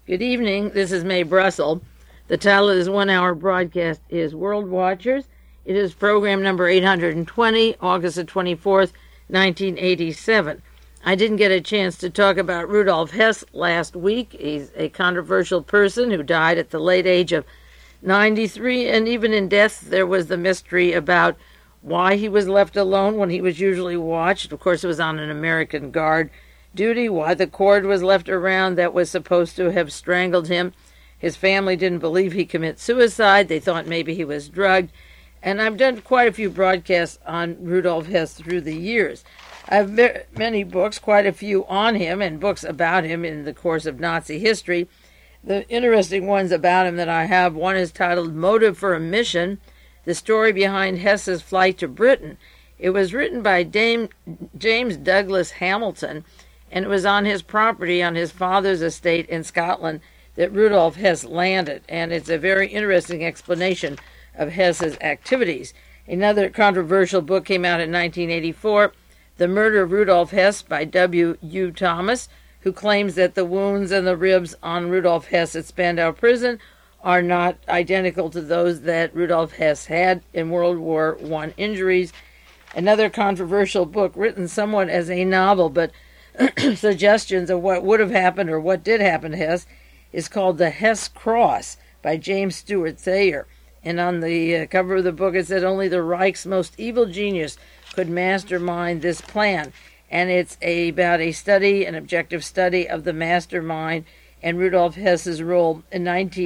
Good evening. This is Mae Brussel. The title of this one-hour broadcast is World Watchers. It is program number 820, August the 24th, 1987. I didn't get a chance to talk about Rudolf Hess last week. He's a controversial person who died at the late age of 93, and even in death there was the mystery about why he was left alone when he was usually watched. Of course, it was on an American Guard duty, why the cord was left around that was supposed to have strangled him. His family didn't believe he committed suicide. They thought maybe he was drugged. And I've done quite a few broadcasts on Rudolf Hess through the years. I've many books, quite a few on him, and books about him in the course of Nazi history. The interesting ones about him that I have, one is titled Motive for a Mission, the story behind Hess's flight to Britain. It was written by James Douglas Hamilton, and it was on his property, on his father's estate in Scotland, that Rudolf Hess landed. And it's a very interesting explanation of Hess's activities. Another controversial book came out in 1984, The Murder of Rudolf Hess by W.U. Thomas, who claims that the wounds and the ribs on Rudolf Hess at Spandau Prison are not identical to those that Rudolf Hess had in World War I injuries. Another controversial book, written somewhat as a novel, but suggestions of what would have happened or what did happen to Hess, is called The Hess Cross by James Stewart Thayer. And on the cover of the book it said only the Reich's most evil genius could mastermind this plan. And it's about a study, an objective study of the mastermind and Rudolf Hess's role in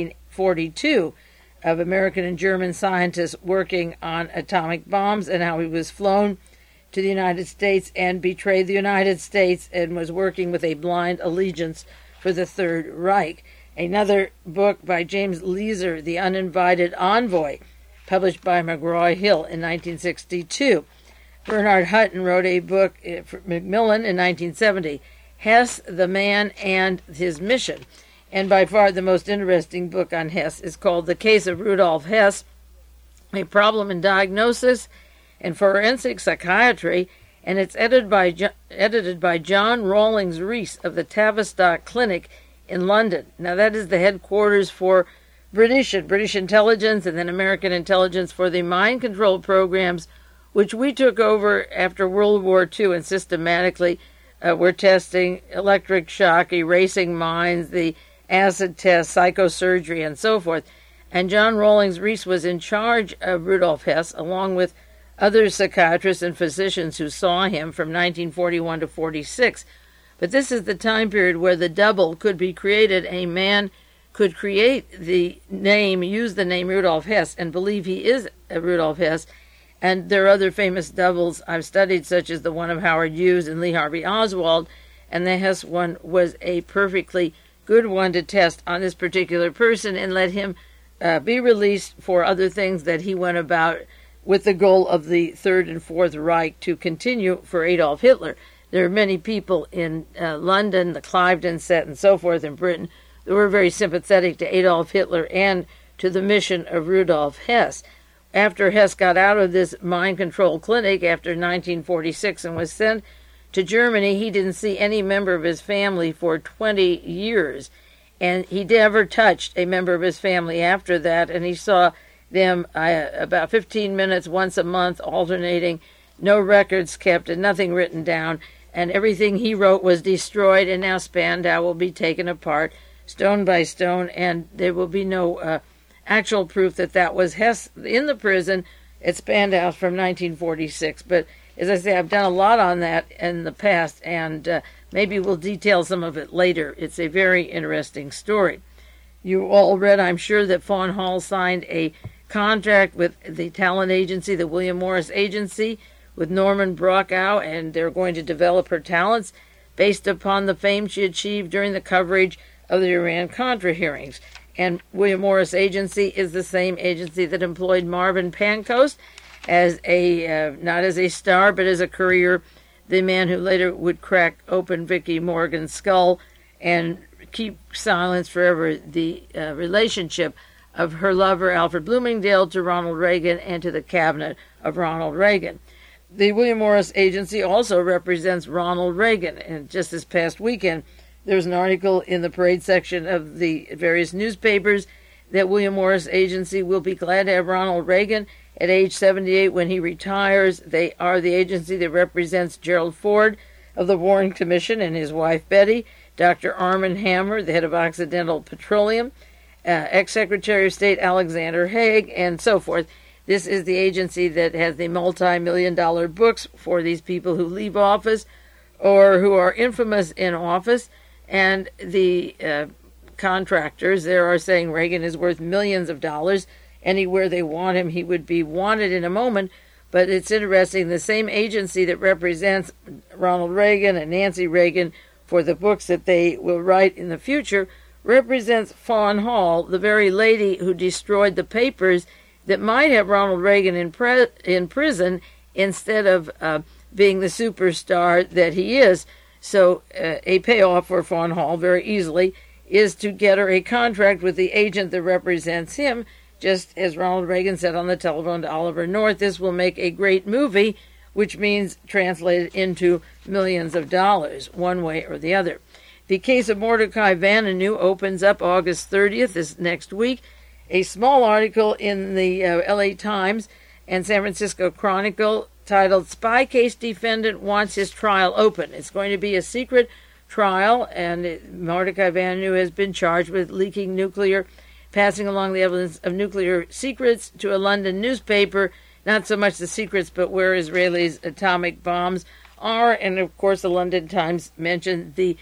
1942 of American and German scientists working on atomic bombs, and how he was flown to the United States and betrayed the United States and was working with a blind allegiance for the Third Reich. Another book by James Leeser, The Uninvited Envoy, published by McGraw-Hill in 1962. Bernard Hutton wrote a book for Macmillan in 1970, Hess, the Man and His Mission. And by far the most interesting book on Hess is called The Case of Rudolf Hess, A Problem in Diagnosis and Forensic Psychiatry, and it's edited by John Rawlings Rees of the Tavistock Clinic in London. Now that is the headquarters for British intelligence and then American intelligence for the mind control programs which we took over after World War II, and systematically we're testing electric shock, erasing minds, the acid test, psychosurgery, and so forth. And John Rawlings Rees was in charge of Rudolf Hess, along with other psychiatrists and physicians who saw him from 1941 to 46. But this is the time period where the double could be created. A man could create the name, use the name Rudolf Hess, and believe he is Rudolf Hess. And there are other famous doubles I've studied, such as the one of Howard Hughes and Lee Harvey Oswald, and the Hess one was a perfectly good one to test on this particular person and let him be released for other things that he went about with the goal of the Third and Fourth Reich to continue for Adolf Hitler. There are many people in London, the Cliveden set, and so forth in Britain that were very sympathetic to Adolf Hitler and to the mission of Rudolf Hess. After Hess got out of this mind control clinic after 1946 and was sent to Germany, he didn't see any member of his family for 20 years. And he never touched a member of his family after that, and he saw them about 15 minutes once a month, alternating, no records kept and nothing written down, and everything he wrote was destroyed, and now Spandau will be taken apart stone by stone, and there will be no actual proof that that was Hess in the prison at Spandau from 1946. But as I say, I've done a lot on that in the past, and maybe we'll detail some of it later. It's a very interesting story. You all read, I'm sure, that Fawn Hall signed a contract with the talent agency, the William Morris Agency, with Norman Brokaw, and they're going to develop her talents based upon the fame she achieved during the coverage of the Iran-Contra hearings. And William Morris Agency is the same agency that employed Marvin Pancoast as not as a star, but as a courier, the man who later would crack open Vicky Morgan's skull and keep silence forever the relationship of her lover, Alfred Bloomingdale, to Ronald Reagan and to the cabinet of Ronald Reagan. The William Morris Agency also represents Ronald Reagan, and just this past weekend, There's an article in the parade section of the various newspapers that William Morris Agency will be glad to have Ronald Reagan at age 78 when he retires. They are the agency that represents Gerald Ford of the Warren Commission and his wife Betty, Dr. Armand Hammer, the head of Occidental Petroleum, ex-Secretary of State Alexander Haig, and so forth. This is the agency that has the multi-million-dollar books for these people who leave office or who are infamous in office, and the contractors there are saying Reagan is worth millions of dollars. Anywhere they want him, he would be wanted in a moment. But it's interesting, the same agency that represents Ronald Reagan and Nancy Reagan for the books that they will write in the future represents Fawn Hall, the very lady who destroyed the papers that might have Ronald Reagan in prison instead of being the superstar that he is. So a payoff for Fawn Hall very easily is to get her a contract with the agent that represents him. Just as Ronald Reagan said on the telephone to Oliver North, this will make a great movie, which means translated into millions of dollars, one way or the other. The case of Mordecai Vanunu opens up August 30th, this next week. A small article in the LA Times and San Francisco Chronicle titled "Spy Case Defendant Wants His Trial Open." It's going to be a secret trial, and Mordecai Vanunu has been charged with passing along the evidence of nuclear secrets to a London newspaper, not so much the secrets, but where Israelis' atomic bombs are. And, of course, the London Times mentioned the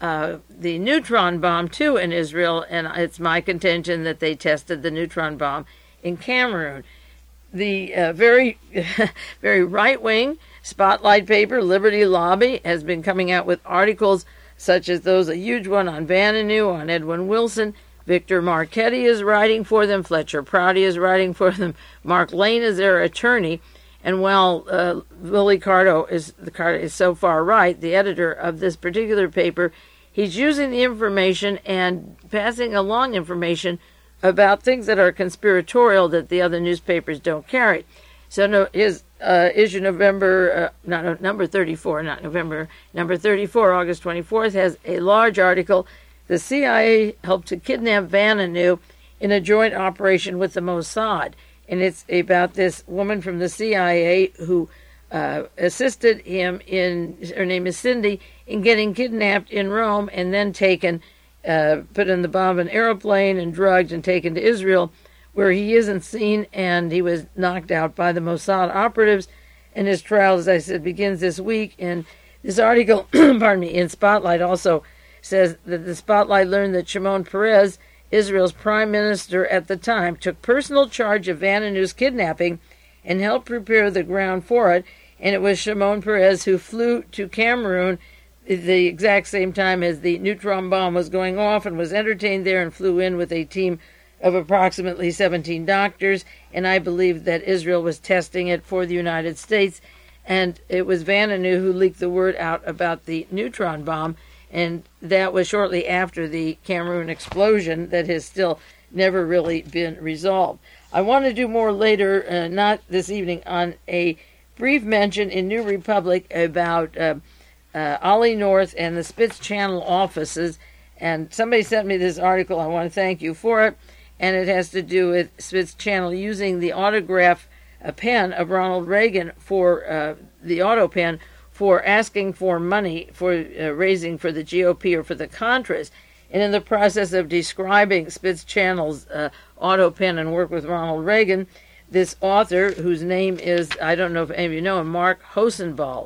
neutron bomb, too, in Israel, and it's my contention that they tested the neutron bomb in Cameroon. The very, very right-wing Spotlight paper, Liberty Lobby, has been coming out with articles such as those, a huge one on Vanunu, on Edwin Wilson. Victor Marchetti is writing for them. Fletcher Prouty is writing for them. Mark Lane is their attorney. And while Willie Carto is so far right, the editor of this particular paper, he's using the information and passing along information about things that are conspiratorial that the other newspapers don't carry. So his issue number 34, August 24th, has a large article. The CIA helped to kidnap Vanunu in a joint operation with the Mossad. And it's about this woman from the CIA who assisted him her name is Cindy, in getting kidnapped in Rome and then taken, put in the bomb of an airplane and drugged and taken to Israel, where he isn't seen, and he was knocked out by the Mossad operatives. And his trial, as I said, begins this week. And this article, in Spotlight also says that the Spotlight learned that Shimon Peres, Israel's prime minister at the time, took personal charge of Vanunu's kidnapping and helped prepare the ground for it. And it was Shimon Peres who flew to Cameroon the exact same time as the neutron bomb was going off and was entertained there and flew in with a team of approximately 17 doctors. And I believe that Israel was testing it for the United States. And it was Vanunu who leaked the word out about the neutron bomb. And that was shortly after the Cameroon explosion that has still never really been resolved. I want to do more later, not this evening, on a brief mention in New Republic about Ollie North and the Spitz Channel offices. And somebody sent me this article. I want to thank you for it. And it has to do with Spitz Channel using the autograph pen of Ronald Reagan for the auto pen for asking for money for raising for the GOP or for the Contras. And in the process of describing Spitz Channel's auto pen and work with Ronald Reagan, this author, whose name is, I don't know if any of you know him, Mark Hosenball,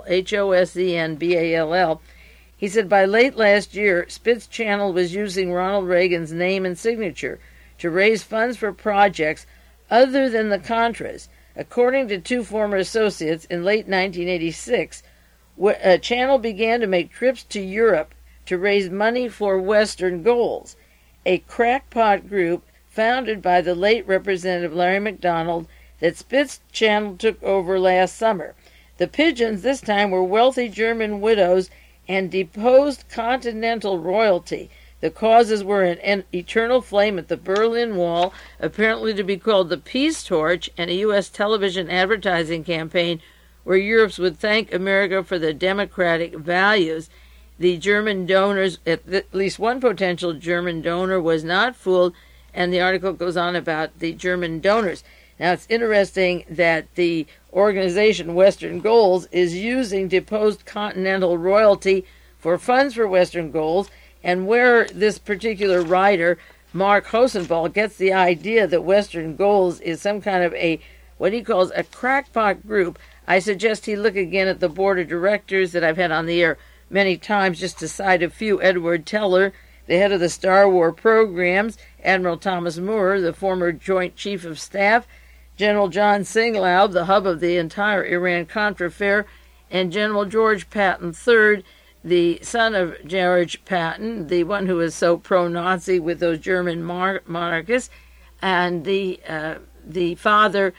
Hosenball, he said, by late last year, Spitz Channel was using Ronald Reagan's name and signature to raise funds for projects other than the Contras. According to two former associates, in late 1986, Channel began to make trips to Europe to raise money for Western goals. A crackpot group founded by the late Representative Larry McDonald that Spitz Channel took over last summer. The pigeons this time were wealthy German widows and deposed continental royalty. The causes were an eternal flame at the Berlin Wall, apparently to be called the Peace Torch, and a U.S. television advertising campaign where Europe would thank America for their democratic values. the German donors, at least one potential German donor, was not fooled, and the article goes on about the German donors. Now, it's interesting that the organization Western Goals is using deposed Continental royalty for funds for Western Goals, and where this particular writer, Mark Hosenball, gets the idea that Western Goals is some kind of what he calls a crackpot group, I suggest he look again at the board of directors that I've had on the air many times, just to cite a few. Edward Teller, the head of the Star War programs; Admiral Thomas Moore, the former Joint Chief of Staff; General John Singlaub, the hub of the entire Iran-Contra affair; and General George Patton III, the son of George Patton, the one who is so pro-Nazi with those German monarchists, and the father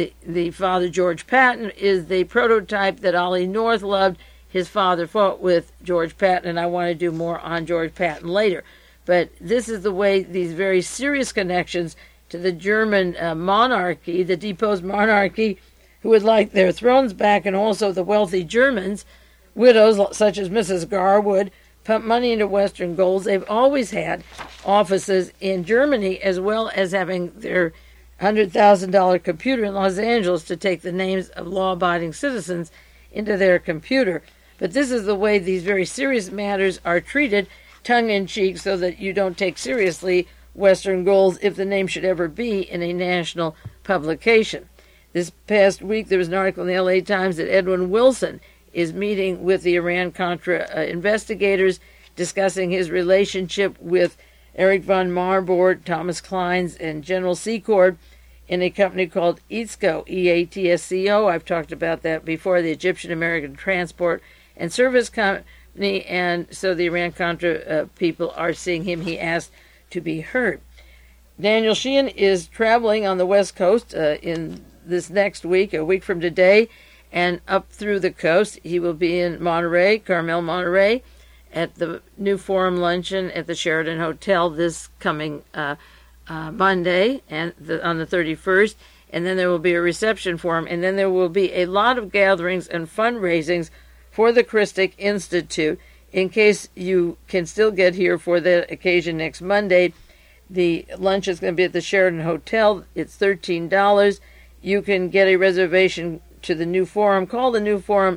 George Patton is the prototype that Ollie North loved. His father fought with George Patton, and I want to do more on George Patton later. But this is the way these very serious connections to the German monarchy, the deposed monarchy, who would like their thrones back, and also the wealthy Germans, widows such as Mrs. Garwood, pump money into Western Goals. They've always had offices in Germany, as well as having their $100,000 computer in Los Angeles to take the names of law-abiding citizens into their computer. But this is the way these very serious matters are treated, tongue-in-cheek, so that you don't take seriously Western Goals if the name should ever be in a national publication. This past week there was an article in the LA Times that Edwin Wilson is meeting with the Iran-Contra investigators, discussing his relationship with Eric von Marburg, Thomas Kleins, and General Secord in a company called EATSCO, E-A-T-S-C-O. I've talked about that before, the Egyptian American Transport and Service Company, and so the Iran-Contra people are seeing him. He asked to be heard. Daniel Sheehan is traveling on the West Coast in this next week, a week from today, and up through the coast. He will be in Monterey, Carmel, Monterey, at the New Forum Luncheon at the Sheraton Hotel this coming Monday and on the 31st, and then there will be a reception for him, and then there will be a lot of gatherings and fundraisings for the Christic Institute. In case you can still get here for that occasion next Monday, the lunch is going to be at the Sheraton Hotel. It's $13. You can get a reservation to the New Forum. Call the New Forum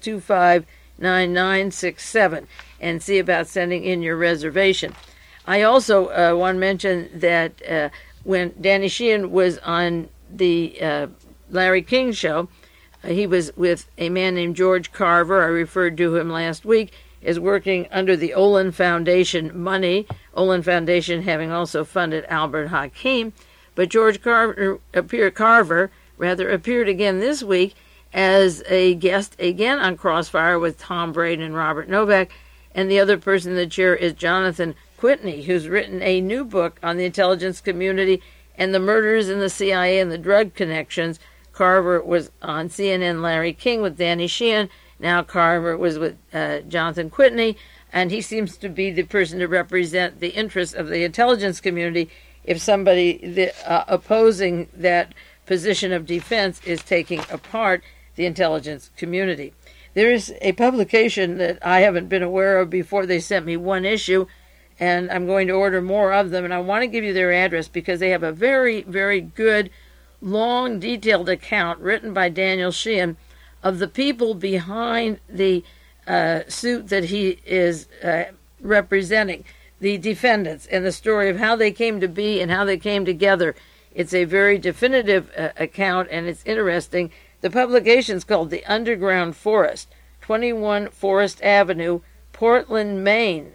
625-9967 and see about sending in your reservation. I also want to mention that when Danny Sheehan was on the Larry King show, he was with a man named George Carver. I referred to him last week as working under the Olin Foundation money, Olin Foundation having also funded Albert Hakim. But George Carver appeared again this week as a guest again on Crossfire with Tom Braden and Robert Novak, and the other person in the chair is Jonathan Whitney, who's written a new book on the intelligence community and the murders in the CIA and the drug connections. Carver was on CNN Larry King with Danny Sheehan. Now Carver was with Jonathan Whitney, and he seems to be the person to represent the interests of the intelligence community if somebody opposing that position of defense is taking apart the intelligence community. There is a publication that I haven't been aware of before. They sent me one issue, and I'm going to order more of them, and I want to give you their address because they have a very, very good, long, detailed account written by Daniel Sheehan of the people behind the suit that he is representing, the defendants, and the story of how they came to be and how they came together. It's a very definitive account, and it's interesting. The publication is called The Underground Forest, 21 Forest Avenue, Portland, Maine,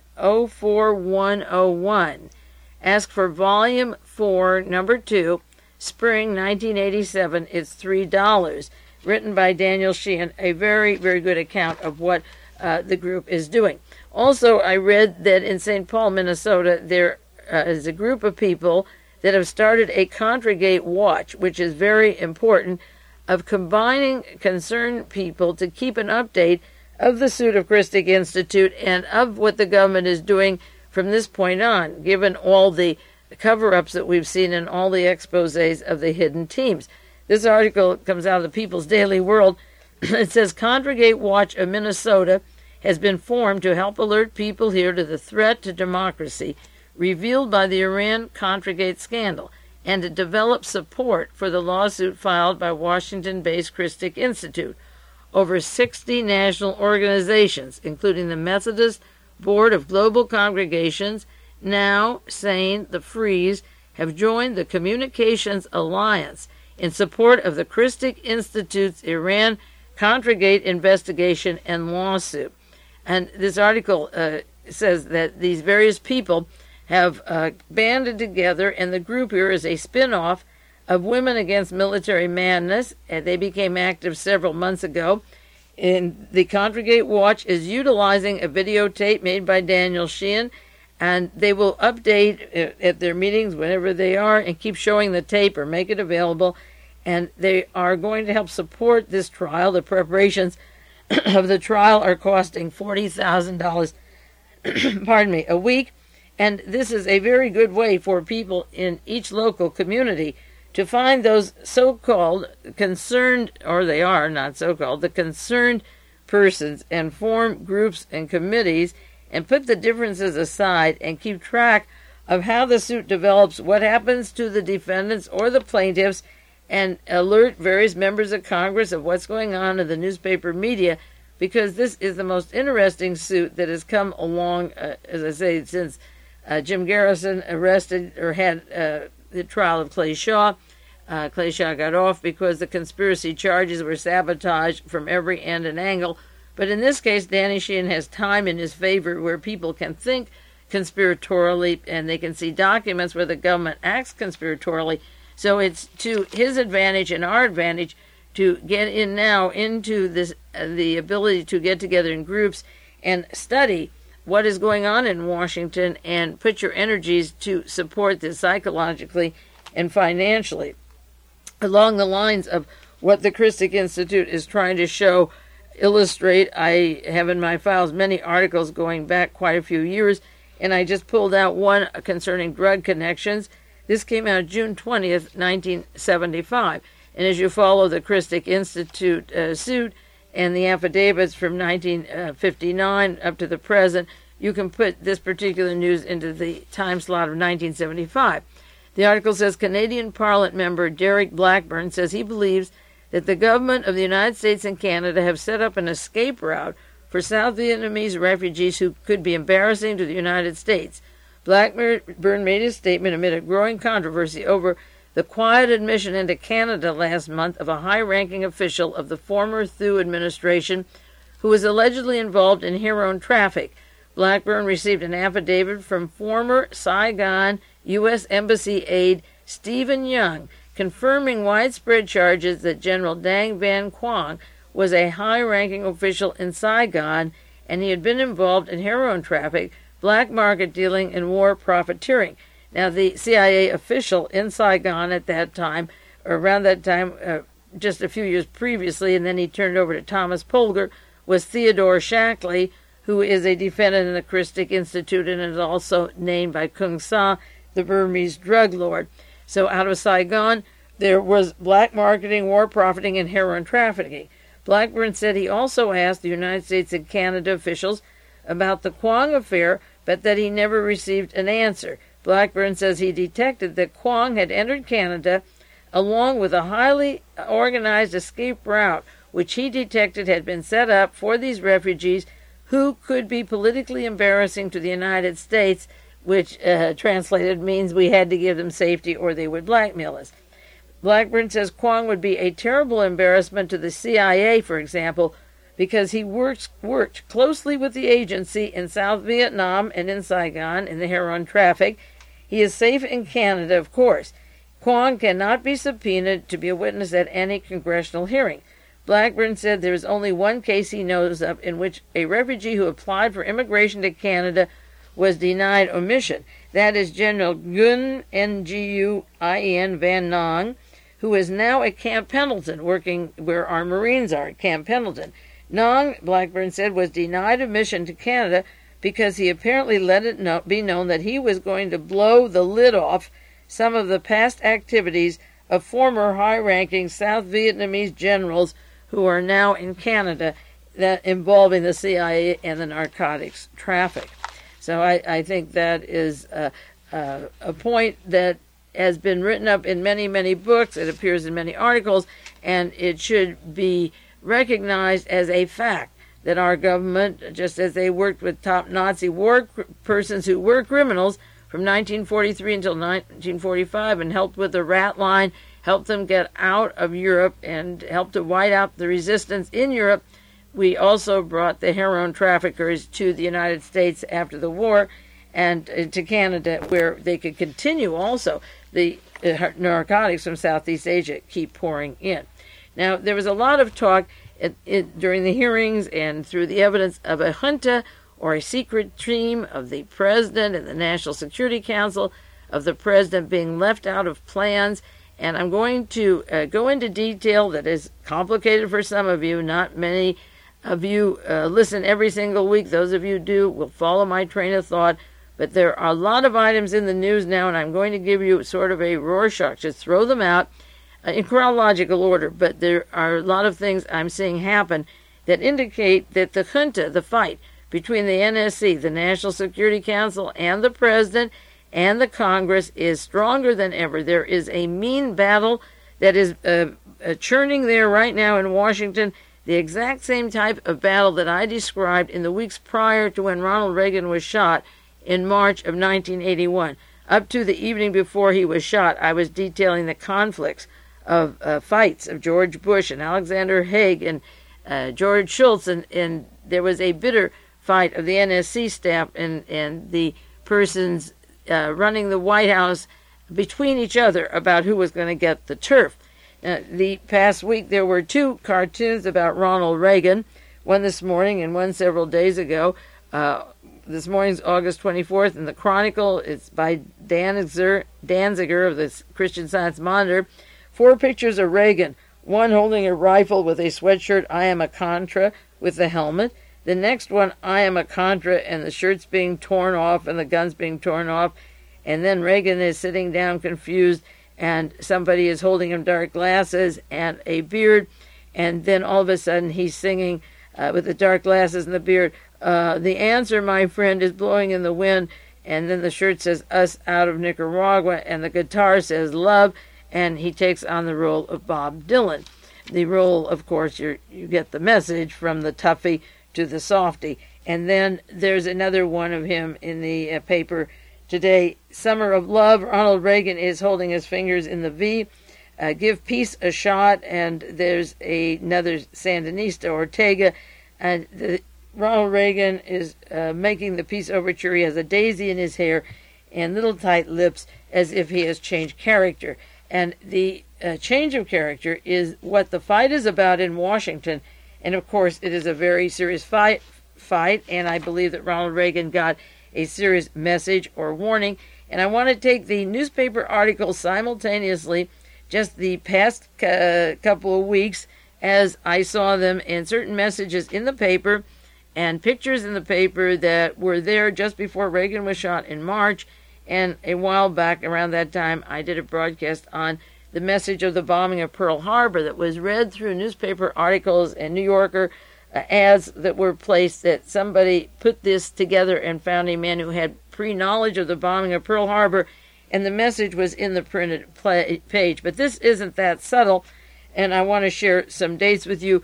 04101. Ask for Volume 4, Number 2, Spring 1987. It's $3. Written by Daniel Sheehan, a very, very good account of what the group is doing. Also, I read that in St. Paul, Minnesota, there is a group of people that have started a Contragate Watch, which is very important, of combining concerned people to keep an update of the suit of Christic Institute and of what the government is doing from this point on, given all the cover-ups that we've seen and all the exposés of the hidden teams. This article comes out of the People's Daily World. It says, Contragate Watch of Minnesota has been formed to help alert people here to the threat to democracy revealed by the Iran-Contra scandal, and to develop support for the lawsuit filed by Washington-based Christic Institute. Over 60 national organizations, including the Methodist Board of Global Congregations, Now, Sane, the Freeze, have joined the Communications Alliance in support of the Christic Institute's Iran-Contra investigation and lawsuit. And this article says that these various people have banded together, and the group here is a spin-off of Women Against Military Madness. They became active several months ago. And the Contra Watch is utilizing a videotape made by Daniel Sheehan, and they will update at their meetings whenever they are and keep showing the tape or make it available. And they are going to help support this trial. The preparations of the trial are costing $40,000 a week. And this is a very good way for people in each local community to find those so-called concerned, or they are not so-called, the concerned persons, and form groups and committees and put the differences aside and keep track of how the suit develops, what happens to the defendants or the plaintiffs, and alert various members of Congress of what's going on in the newspaper media, because this is the most interesting suit that has come along, as I say, since Jim Garrison arrested or had the trial of Clay Shaw. Clay Shaw got off because the conspiracy charges were sabotaged from every end and angle. But in this case, Danny Sheehan has time in his favor where people can think conspiratorially and they can see documents where the government acts conspiratorially. So it's to his advantage and our advantage to get in now into this, the ability to get together in groups and study what is going on in Washington and put your energies to support this psychologically and financially. Along the lines of what the Christic Institute is trying to show, illustrate, I have in my files many articles going back quite a few years, and I just pulled out one concerning drug connections. This came out June 20th, 1975. And as you follow the Christic Institute suit and the affidavits from 1959 up to the present, you can put this particular news into the time slot of 1975. The article says Canadian Parliament member Derek Blackburn says he believes that the government of the United States and Canada have set up an escape route for South Vietnamese refugees who could be embarrassing to the United States. Blackburn made his statement amid a growing controversy over the quiet admission into Canada last month of a high-ranking official of the former Thieu administration who was allegedly involved in heroin traffic. Blackburn received an affidavit from former Saigon U.S. Embassy aide Stephen Young, confirming widespread charges that General Dang Van Quang was a high-ranking official in Saigon and he had been involved in heroin traffic, black market dealing, and war profiteering. Now, the CIA official in Saigon at that time, or around that time, just a few years previously, and then he turned over to Thomas Polgar, was Theodore Shackley, who is a defendant in the Christic Institute and is also named by Kung Sa, the Burmese drug lord. So out of Saigon, there was black marketing, war profiting, and heroin trafficking. Blackburn said he also asked the United States and Canada officials about the Quang affair, but that he never received an answer. Blackburn says he detected that Quang had entered Canada along with a highly organized escape route, which he detected had been set up for these refugees who could be politically embarrassing to the United States, which translated means we had to give them safety or they would blackmail us. Blackburn says Quang would be a terrible embarrassment to the CIA, for example, because he worked closely with the agency in South Vietnam and in Saigon in the heroin traffic. He is safe in Canada, of course. Quang cannot be subpoenaed to be a witness at any congressional hearing. Blackburn said there is only one case he knows of in which a refugee who applied for immigration to Canada was denied admission. That is General Nguyen, Nguyen Van Nong, who is now at Camp Pendleton, working where our Marines are at Camp Pendleton. Nong, Blackburn said, was denied admission to Canada because he apparently let it be known that he was going to blow the lid off some of the past activities of former high-ranking South Vietnamese generals who are now in Canada. that involving the CIA and the narcotics traffic. So I think that is a point that has been written up in many, many books. It appears in many articles, and it should be recognized as a fact that our government, just as they worked with top Nazi war persons who were criminals from 1943 until 1945 and helped with the rat line, helped them get out of Europe and helped to white out the resistance in Europe, we also brought the heroin traffickers to the United States after the war and to Canada, where they could continue also the narcotics from Southeast Asia keep pouring in. Now, there was a lot of talk during the hearings and through the evidence of a junta or a secret team of the president and the National Security Council, of the president being left out of plans. And I'm going to go into detail that is complicated for some of you. Not many of you listen every single week. Those of you who do will follow my train of thought. But there are a lot of items in the news now, and I'm going to give you sort of a Rorschach. Just throw them out in chronological order. But there are a lot of things I'm seeing happen that indicate that the junta, the fight between the NSC, the National Security Council, and the President and the Congress is stronger than ever. There is a mean battle that is churning there right now in Washington, the exact same type of battle that I described in the weeks prior to when Ronald Reagan was shot in March of 1981. Up to the evening before he was shot, I was detailing the conflicts of fights of George Bush and Alexander Haig and George Shultz, and there was a bitter fight of the NSC staff and the persons running the White House between each other about who was going to get the turf. The past week there were two cartoons about Ronald Reagan, one this morning and one several days ago. This morning's August 24th in the Chronicle. It's by Danziger of the Christian Science Monitor. 4 pictures of Reagan, one holding a rifle with a sweatshirt, "I am a Contra," with the helmet. The next one, "I am a Contra," and the shirt's being torn off and the gun's being torn off. And then Reagan is sitting down confused, and somebody is holding him dark glasses and a beard. And then all of a sudden he's singing with the dark glasses and the beard, "The answer, my friend, is blowing in the wind." And then the shirt says, "Us out of Nicaragua," and the guitar says, "Love," and he takes on the role of Bob Dylan. The role, of course, you get the message from the toughie to the softy. And then there's another one of him in the paper today, "Summer of Love." Ronald Reagan is holding his fingers in the V. "Give peace a shot," and there's another Sandinista, Ortega, and Ronald Reagan is making the peace overture. He has a daisy in his hair and little tight lips, as if he has changed character. And the change of character is what the fight is about in Washington. And, of course, it is a very serious fight, and I believe that Ronald Reagan got a serious message or warning. And I want to take the newspaper articles simultaneously, just the past couple of weeks, as I saw them, and certain messages in the paper and pictures in the paper that were there just before Reagan was shot in March. And a while back, around that time, I did a broadcast on the message of the bombing of Pearl Harbor that was read through newspaper articles and New Yorker ads that were placed, that somebody put this together and found a man who had pre-knowledge of the bombing of Pearl Harbor, and the message was in the printed page. But this isn't that subtle, and I want to share some dates with you.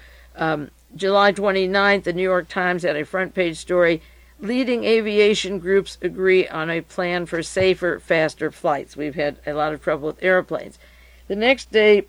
July 29th, the New York Times had a front page story, "Leading aviation groups agree on a plan for safer, faster flights." We've had a lot of trouble with airplanes. The next day,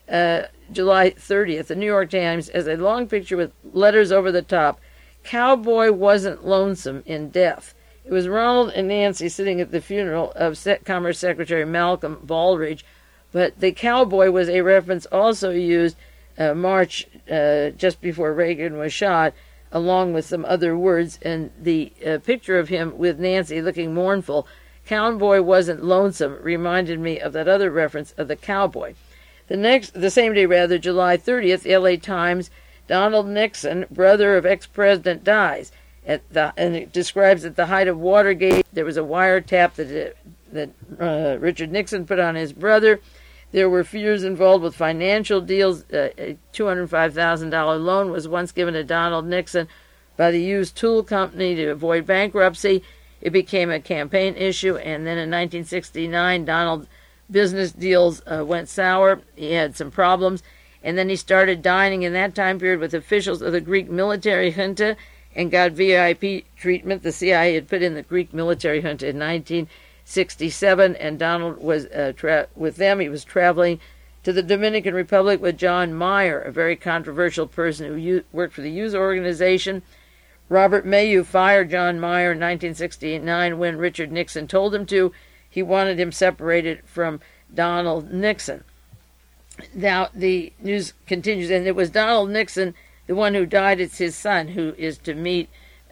July 30th, the New York Times has a long picture with letters over the top. "Cowboy wasn't lonesome in death." It was Ronald and Nancy sitting at the funeral of Commerce Secretary Malcolm Baldrige, but the cowboy was a reference also used March, just before Reagan was shot, along with some other words, and the picture of him with Nancy looking mournful. "Cowboy wasn't lonesome" reminded me of that other reference of the cowboy. The same day, July 30th, the LA Times, "Donald Nixon, brother of ex-president, dies." And it describes at the height of Watergate, there was a wiretap that Richard Nixon put on his brother. There were fears involved with financial deals. A $205,000 loan was once given to Donald Nixon by the used tool company to avoid bankruptcy. It became a campaign issue, and then in 1969, Donald's business deals went sour. He had some problems, and then he started dining in that time period with officials of the Greek military junta and got VIP treatment. The CIA had put in the Greek military junta in 1967, and Donald was with them. He was traveling to the Dominican Republic with John Meyer, a very controversial person who worked for the youth organization. Robert Mayu fired John Meyer in 1969 when Richard Nixon told him to. He wanted him separated from Donald Nixon. Now, the news continues, and it was Donald Nixon, the one who died. It's his son who is to meet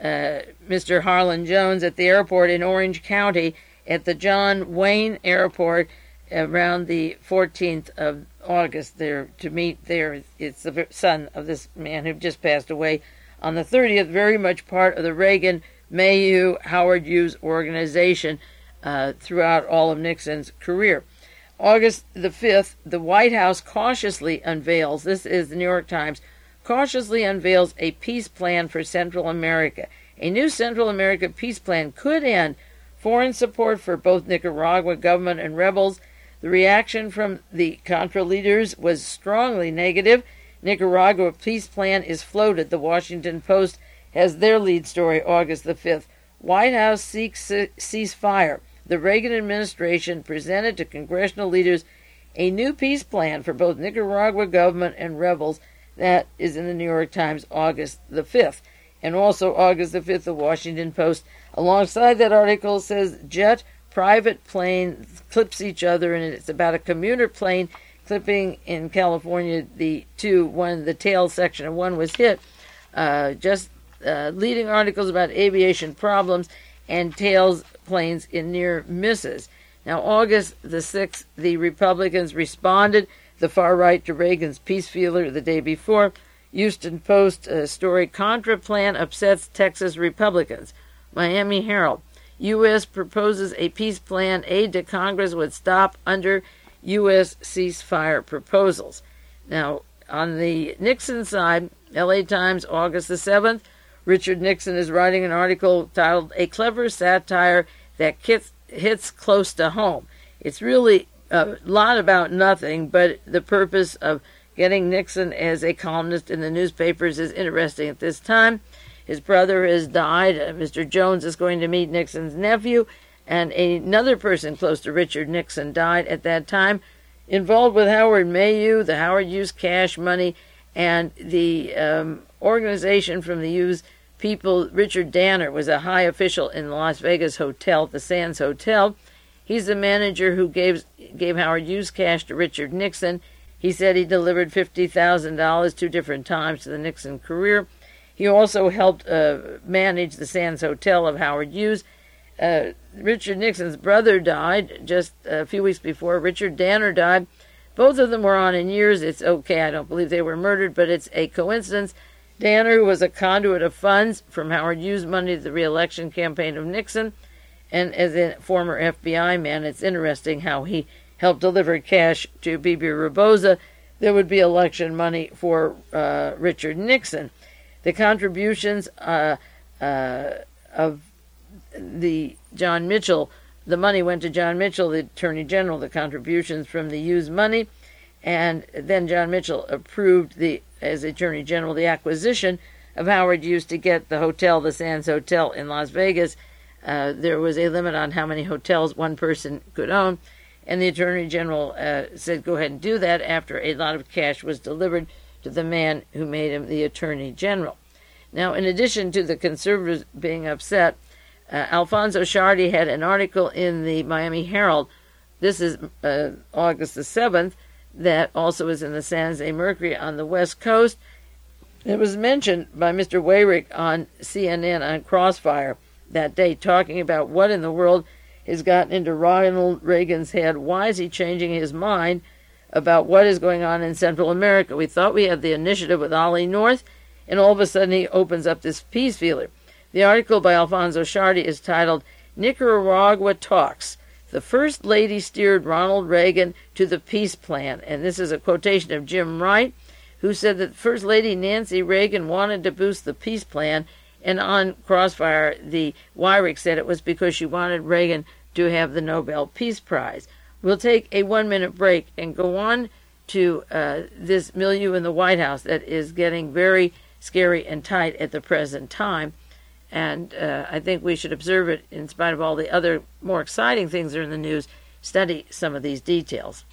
Mr. Harlan Jones at the airport in Orange County at the John Wayne Airport around the 14th of August. They're to meet there. It's the son of this man who just passed away on the 30th, very much part of the Reagan, Mayu, Howard Hughes organization throughout all of Nixon's career. August the 5th, the White House cautiously unveils, this is the New York Times, cautiously unveils a peace plan for Central America. A new Central America peace plan could end foreign support for both Nicaragua government and rebels. The reaction from the Contra leaders was strongly negative. Nicaragua peace plan is floated. The Washington Post has their lead story, August the 5th. White House seeks ceasefire. The Reagan administration presented to congressional leaders a new peace plan for both Nicaragua government and rebels. That is in the New York Times, August the 5th. And also August the 5th, the Washington Post, alongside that article, says jet private plane clips each other, and it's about a commuter plane clipping in California. The tail section of one was hit. Leading articles about aviation problems and tails planes in near misses. Now, August the 6th, the Republicans responded, the far right, to Reagan's peace feeler the day before. Houston Post story, Contra plan upsets Texas Republicans. Miami Herald, U.S. proposes a peace plan. Aid to Congress would stop under U.S. ceasefire proposals. Now, on the Nixon side, L.A. Times, August the 7th, Richard Nixon is writing an article titled A Clever Satire That Hits Close to Home. It's really a lot about nothing, but the purpose of getting Nixon as a columnist in the newspapers is interesting at this time. His brother has died. Mr. Jones is going to meet Nixon's nephew, and another person close to Richard Nixon died at that time, involved with Howard Mayu, the Howard Hughes cash money, and the organization from the Hughes people. Richard Danner was a high official in the Las Vegas hotel, the Sands Hotel. He's the manager who gave Howard Hughes cash to Richard Nixon. He said he delivered $50,000 two different times to the Nixon career. He also helped manage the Sands Hotel of Howard Hughes. Richard Nixon's brother died just a few weeks before Richard Danner died. Both of them were on in years. It's okay, I don't believe they were murdered, but it's a coincidence. Danner, who was a conduit of funds from Howard Hughes' money to the re-election campaign of Nixon, and as a former FBI man, it's interesting how he helped deliver cash to Bibi Rabosa. There would be election money for Richard Nixon. The contributions of the John Mitchell, the money went to John Mitchell, the Attorney General, the contributions from the Hughes money, and then John Mitchell approved, as Attorney General, the acquisition of Howard Hughes to get the hotel, the Sands Hotel in Las Vegas. There was a limit on how many hotels one person could own, and the Attorney General said go ahead and do that after a lot of cash was delivered to the man who made him the Attorney General. Now, in addition to the conservatives being upset, Alfonso Sciardi had an article in the Miami Herald, this is August the 7th, that also is in the San Jose Mercury on the West Coast. It was mentioned by Mr. Wayrick on CNN on Crossfire that day, talking about what in the world has gotten into Ronald Reagan's head. Why is he changing his mind about what is going on in Central America? We thought we had the initiative with Ollie North, and all of a sudden he opens up this peace feeler. The article by Alfonso Sciardi is titled Nicaragua Talks, The First Lady steered Ronald Reagan to the peace plan. And this is a quotation of Jim Wright, who said that First Lady Nancy Reagan wanted to boost the peace plan. And on Crossfire, the Weyrich said it was because she wanted Reagan to have the Nobel Peace Prize. We'll take a 1-minute break and go on to this milieu in the White House that is getting very scary and tight at the present time. And I think we should observe it in spite of all the other more exciting things that are in the news, study some of these details.